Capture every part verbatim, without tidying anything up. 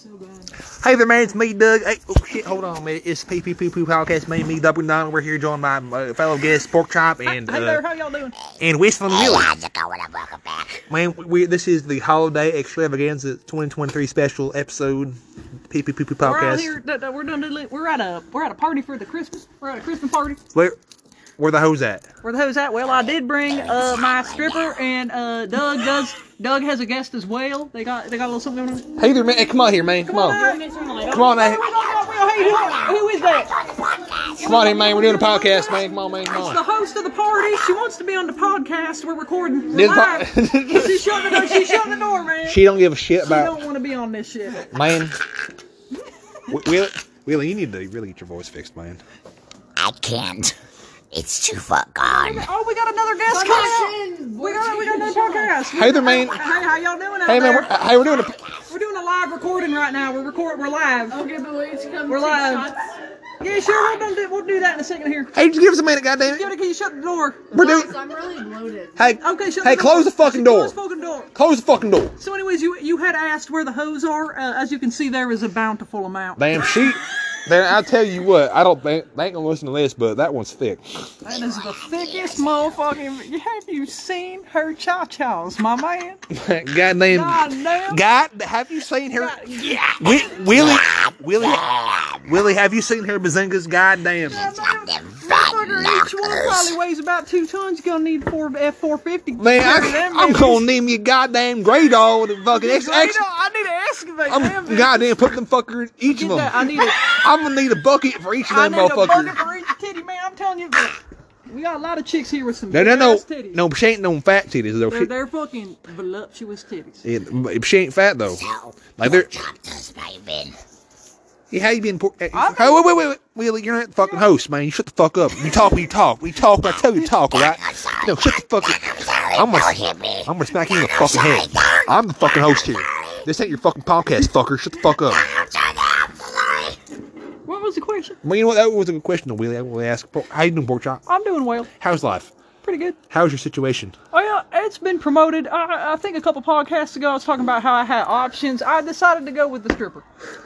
So good. Hey there, man. It's me, Doug. Hey, oh shit, hold on, man. It's P P Poo Poo Podcast. Me, me, Doug McDonald. We're here joined by my fellow guests, Pork Chop and Hey uh, there, how y'all doing? and Whistling Willie. How's it going? And welcome back. Man, we this is the holiday extravaganza twenty twenty-three special episode. P P Poo Poo We're out Podcast. here. th- th- We're doing. the- We're at a. We're at a party for the Christmas. We're at a Christmas party. Where, where the hoes at? Where the hell's at? Well, I did bring uh my stripper and uh Doug does. Doug has a guest as well. They got. They got a little something going on. Hey there, man. Hey, come on here, man. Come on. Come on, man. Hey, who, who is that? Come on here, man. We're doing a podcast, man. Come on, man. Come It's the on. host of the party. She wants to be on the podcast. We're recording. We're This live. po- She's shutting the door. She's shutting the door, man. She don't give a shit She about don't want to be on this shit. man. Wi- Willie, Willie, you need to really get your voice fixed, man. I can't. It's too far gone. Oh, we got another guest coming out. We got, we got another podcast. Hey there, man. Hey, how y'all doing out Hey, man. there? We're, hey, we're doing a. We're doing a live recording right now. We're record. We're live. Okay, but wait to come We're take live. shots. Yeah, sure. We'll do, we'll do that in a second here. Hey, just give us a minute, goddamn Give it. it. Can you shut the door? We're doing. Guys, I'm really bloated. Hey, Okay, shut hey, the door. close the fucking door. Close the fucking door. Close the fucking door. So, anyways, you you had asked where the hose are. Uh, as you can see, there is a bountiful amount. Damn, she. Man, I'll tell you what. I don't think they ain't gonna listen to this, but that one's thick. That is the thickest motherfucking. Have you seen her cha-chas, my man? Goddamn. God damn. God, have you seen her? Yeah. Wi- Willie, Willie, Willie, have you seen her bazingas? Goddamn. Got them Motherfucker, fat each one knockers. probably weighs about two tons. You're gonna need four F four fifty. Man, I, I'm gonna need me a goddamn gray doll with a fucking X. X I need an excavator. I'm damn, goddamn put them fuckers each Get of that. I them. need a. I'm gonna need a bucket for each of I them need a bucket motherfuckers. for each titty, man. I'm telling you, we got a lot of chicks here with some No, no, no, big-ass titties. no. She ain't no fat titties though. They're, She, they're fucking voluptuous titties. yeah, but she ain't fat though. So, Like they're. what job does how you been? Yeah, how you been? Por- I've hey, wait, wait, wait, wait, Willie, you're not the fucking host, man. You shut the fuck up. You talk when you talk. We talk when I tell you to talk, alright? I'm sorry. No, shut the fuck up. I'm sorry. I'm gonna- Don't hit me. I'm gonna smack you in the fucking head. I'm the fucking host here. This ain't your fucking podcast, fucker. Shut the fuck up. I'm sorry. I'm sorry. What was the question? Well, you know what? That was a good question, Willie. I will ask. How you doing, Pork Chop? I'm doing well. How's life? Pretty good. How's your situation? Oh yeah, it's been promoted. I, I think a couple podcasts ago I was talking about how I had options. I decided to go with the stripper.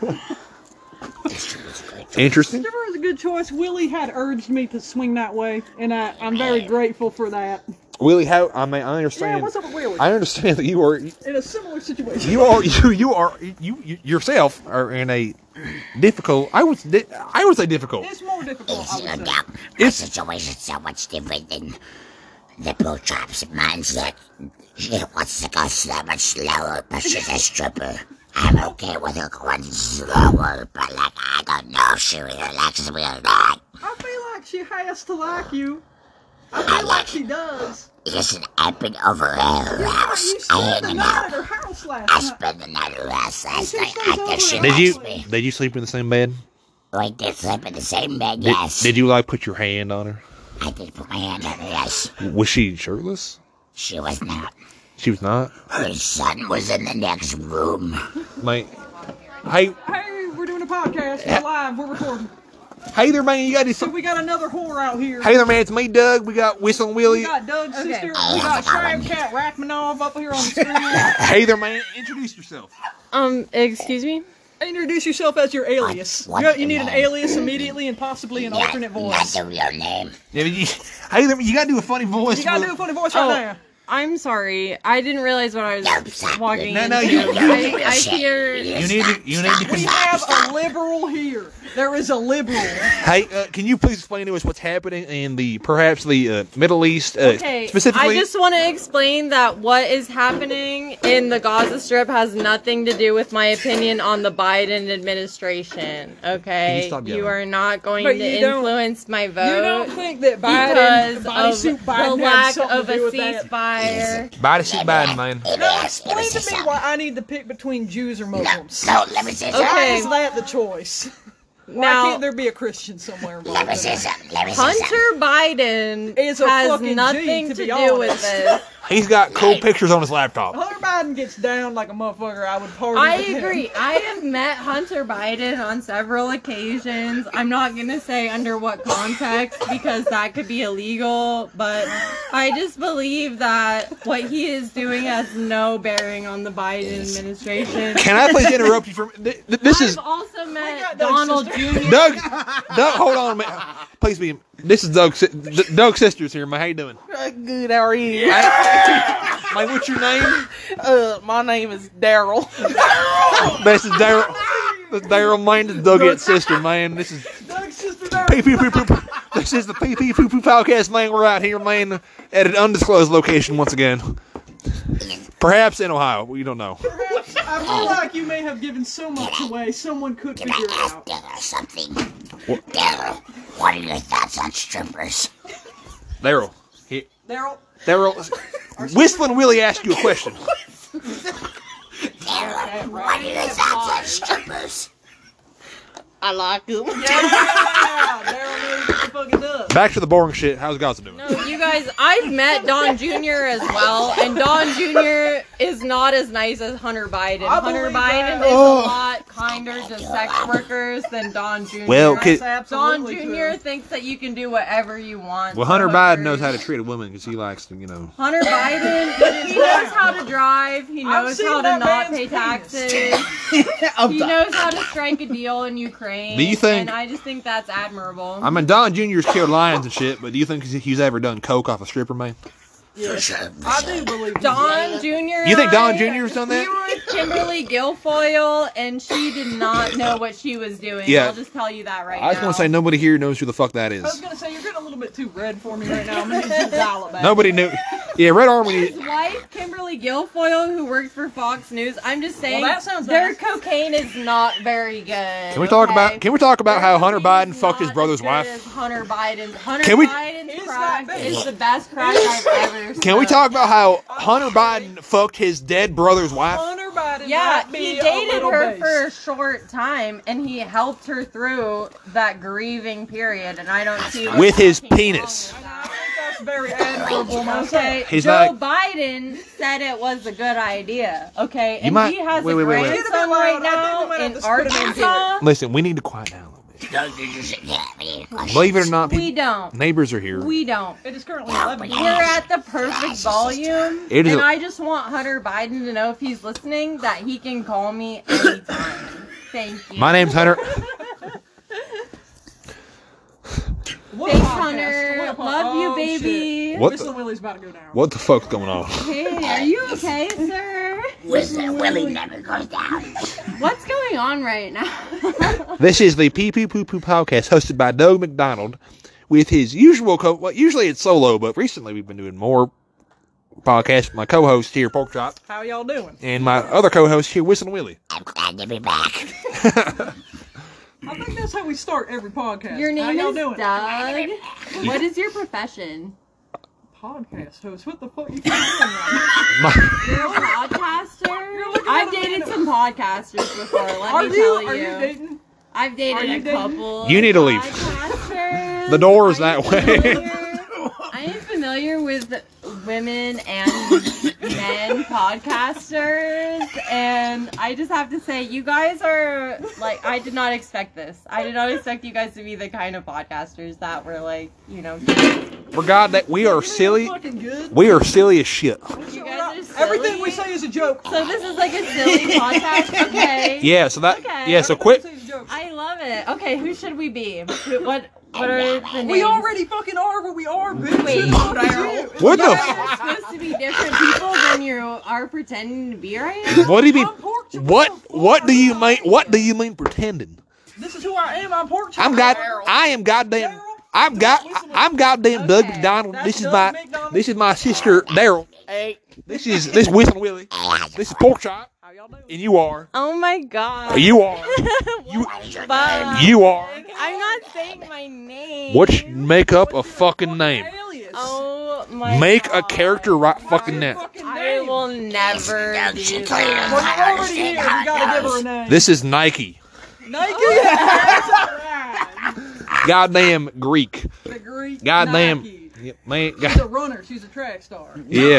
Interesting. Stripper was a good choice. Willie had urged me to swing that way, and I, I'm very grateful for that. Willie, how? I mean, I Yeah, understand. what's up with Willie? I understand that you are. In a similar situation. You are. You. You are. You, you yourself are in a difficult. I would. di- I would say difficult. It's more difficult, It's, I uh, would say. yeah, my It's- situation's so much different than the blue chops mindset. She wants to go so much slower, but she's a stripper. I'm okay with her going slower, but like, I don't know if she really likes me or not. I feel like she has to like you. I feel like she does. Listen, I've been over at her house. You I spent the hanging night out. at her house last I night. spent the night at her house last she night. stays I over guess she at Did you? likes me. Did you sleep in the same bed? We did sleep in the same bed, Did, yes. did you like put your hand on her? I did put my hand on her, yes. Was she shirtless? She was not. She was not. Her son was in the next room. Like, hey, Hey, we're doing a podcast. We're live. We're recording. hey there, man. You got this. So we got another whore out here. Hey there, man. It's me, Doug. We got Whistling We Willie. got Doug's Okay. sister. We got Shram Cat Rachmanov up here on the screen. Hey there, man. Introduce yourself. Um, excuse me? Introduce yourself as your alias. What- You, what's you need your an name? alias immediately and possibly an Not, alternate not voice. the real name. Yeah, but you, hey there, you gotta do a funny voice. You gotta with- do a funny voice right Oh. now. I'm sorry. I didn't realize what I was No, stop. walking No, no, into. you- you- I, I hear... You need to. You need to. We have a liberal here. There is a liberal. Hey, uh, can you please explain to us what's happening in the perhaps the uh, Middle East, uh, Okay, specifically? I just want to explain that what is happening in the Gaza Strip has nothing to do with my opinion on the Biden administration, Can okay? you stop You yelling? are not going But to you don't- influence my vote. You don't think that Biden, because bodysuit of Biden the had lack something of to a do with that? ceasefire. Biden, see Biden, man. Let me Now ask- let me explain say to me something. why I need to pick between Jews or No, Muslims. no, let me say Okay. something. Why is that the choice? Why Now- can't there be a Christian somewhere involved? Let me in say that? something. Let me say Hunter something. Biden Is a has fucking G, nothing to to be do with honest. this. He's got cool pictures on his laptop. Hunter Biden gets down like a motherfucker. I would party I with him. agree. I have met Hunter Biden on several occasions. I'm not going to say under what context because that could be illegal, but I just believe that what he is doing has no bearing on the Biden administration. Can I please interrupt you for th- th- this is I've also met got Doug's Donald sister. Junior Doug. Doug, hold on a minute. Please be. This is Doug's si- D- Doug's sister's here, man. How you doing? Good, how are you? Man, what's your name? Uh, my name is Daryl. This is Daryl. This is Daryl, man. This is Doug's sister, man. This is Doug's sister there. Pee Pee Poo Poo. This is the Pee Pee Poo Poo podcast, man. We're out here, man, at an undisclosed location once again. Perhaps in Ohio. We don't know. Perhaps, I feel like you may have given so much away, someone could Can figure I it ask out. Daryl something? Daryl, what are your thoughts on strippers? Daryl. He- Daryl, Daryl. Whistling Willie asked you a question. Daryl, what are your thoughts on strippers? I like them. yeah, Daryl knows what the fuck it does. Back to the boring shit. How's Gaza doing? No, you guys, I've met Don Junior as well, and Don Junior is not as nice as Hunter Biden. I Hunter believe Biden that. is Oh. a lot kinder to sex workers than Don Junior Well, That's kid- Don absolutely Junior true. thinks that you can do whatever you want. Well, to Hunter Biden hookers. knows how to treat a woman because he likes to, you know. Hunter Biden, he knows how to drive. He I've knows seen how to that not man's pay penis. taxes. I'm He done. knows how to strike a deal in Ukraine. Do you think- And I just think that's admirable. I mean, Don Junior's killed lions and shit, but do you think he's ever done coke off a stripper, man? For sure, for I sure. do believe he's Don Junior You think Don and I- Junior's done that? We were with Kimberly Guilfoyle, and she did not know what she was doing. Yeah. I'll just tell you that right now. I just want to say nobody here knows who the fuck that I was is. gonna say you're getting a little bit too red for me right now. I'm gonna need you to dial it back. Nobody knew. Yeah, Red Army. His wife, Kimberly Guilfoyle, who works for Fox News. I'm just saying, Well, that sounds their nice. cocaine is not very good. Can we talk okay? about? Can we talk about how Their Hunter cocaine Biden is fucked his not brother's as good wife? as Hunter Biden's. Hunter Can we- Biden's It's crack not bad. is the best crack I've ever. Can we smoked. talk about how Hunter Biden fucked his dead brother's wife? Hunter Biden Yeah, might be he a dated little her based. for a short time, and he helped her through that grieving period. And I don't see what's With his fucking penis. I wrong with that. think that's very admirable myself. Okay, He's Joe like- Biden said it was a good idea. Okay, and might- he has wait, a wait, wait, wait. Get a bit grandson loud. right I think we now might have in to split him into Arkansas. Listen, we need to quiet down a little bit. Don't you just yeah, I mean, questions. Believe it or not, We people, don't. neighbors are here. We don't. It is currently eleven. We're at the perfect volume, It is and a- I just want Hunter Biden to know if he's listening that he can call me anytime. Thank you. My name's Hunter. What Thanks, podcast? Hunter. What po- Love you, oh, baby. Shit. What Whistle the- Willie's about to go down. What the fuck's going on? Hey, are you okay, sir? Whistle Willie never goes down. What's going on right now? This is the Pee Pee Poo Poo podcast hosted by Doug McDonald with his usual co. Well, usually it's solo, but recently we've been doing more podcasts with my co-host here, Pork Chop, How y'all doing? and my other co-host here, Whistling Willie. I'm glad to be back. I think that's how we start every podcast. Your How name y'all is doing? Doug. What is your profession? Podcast host. What the fuck you keep doing now? My- You're a podcaster? looking I've at a dated man- some podcasters before, let Are me you? tell Are you. you dating? I've Are dated you a dating? couple. You need to leave. podcasters. The door is I that am way. familiar- I am familiar with women and men podcasters, and I just have to say, you guys are like, I did not expect this. I did not expect you guys to be the kind of podcasters that were like, you know, For God, that we are silly. Fucking good. We are silly as shit. you guys are silly. Everything we say is a joke. So this is like a silly podcast, okay? Yeah. So that. Okay. Yeah. So Everything quit. we say is a joke. I love it. Okay, who should we be? Who, what what are the names? We already fucking are what we are, bitch. Wait, Who the fuck is Daryl. you? What You the? guys are supposed to be different people than you are pretending to be right now? What do you mean? I'm Pork Chop. What? What do you mean? What do you mean pretending? This is who I am. I'm Pork Chop. I'm god. I am goddamn. I'm god. I'm goddamn Doug Okay. McDonald. That's This is Doug my. McDonald. This is my sister Daryl. Hey, This is this Whistling Willie. This is Pork Chop. How y'all doing? And you are. Oh my god. You are. You, what is your Fuck. name? You are. I'm not saying my name. What? Make up a fucking name. Alias. Oh my Make god. a character right fucking Your now. fucking I name. will never Doug do Sinclair. that. Well, I you're already understand here. how You it gotta give her goes. a name. This is Nike. Nike. That's alright. Goddamn Greek. The Greek Goddamn. Nike. Yeah, man. She's a runner. She's a track star. Yeah.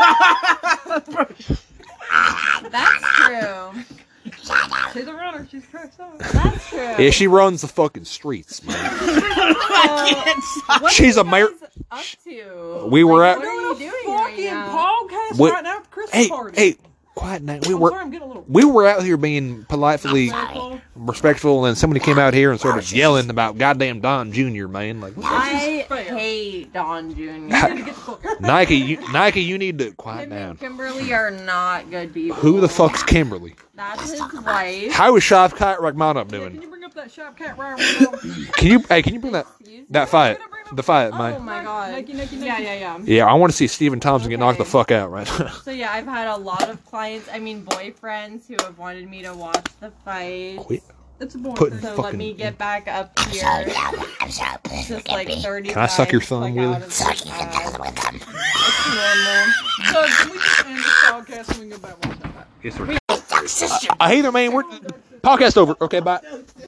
That's true. She's a runner. She's a track star. That's true. Yeah, she runs the fucking streets, man. Uh, what She's are a you mayor. guys up to? We were Like, at- What are you doing right Fucking now? podcast What- right now at the Christmas Hey, party. hey, quiet now. We I'm were sorry, I'm getting a little. we were out here being politely Sorry. respectful, and somebody came out here and started yelling about goddamn Don Junior Man, like what the- I fair. hate Don You Junior need to get the fuck out. Nike, you, Nike, you need to quiet Him down. and Kimberly are not good people. Who the fuck's Kimberly? That's his wife. How is Shopcat Rachmanov Can doing? you bring up that shop cat right now? Can you, hey, can you bring that Excuse that fight, the fight, Oh man? my god. Nakey, nakey, Yeah, nakey. yeah, yeah. Yeah, I want to see Stephen Thompson get knocked the Okay. fuck out right now. So yeah, I've had a lot of clients, I mean boyfriends, who have wanted me to watch the fight. Quit. It's a boy. Putting thing. So fucking- let me get back up I'm here. sorry, I'm, I'm sorry, please Just forgive like me. thirty Can I suck your times, thumb, like, Willie? out of Suck the you can bag. tell with them. It's normal. So can we just end this podcast and we can go back one time? Yes, sir. Suck sister. I hate her, man. We're podcast over. Okay, bye.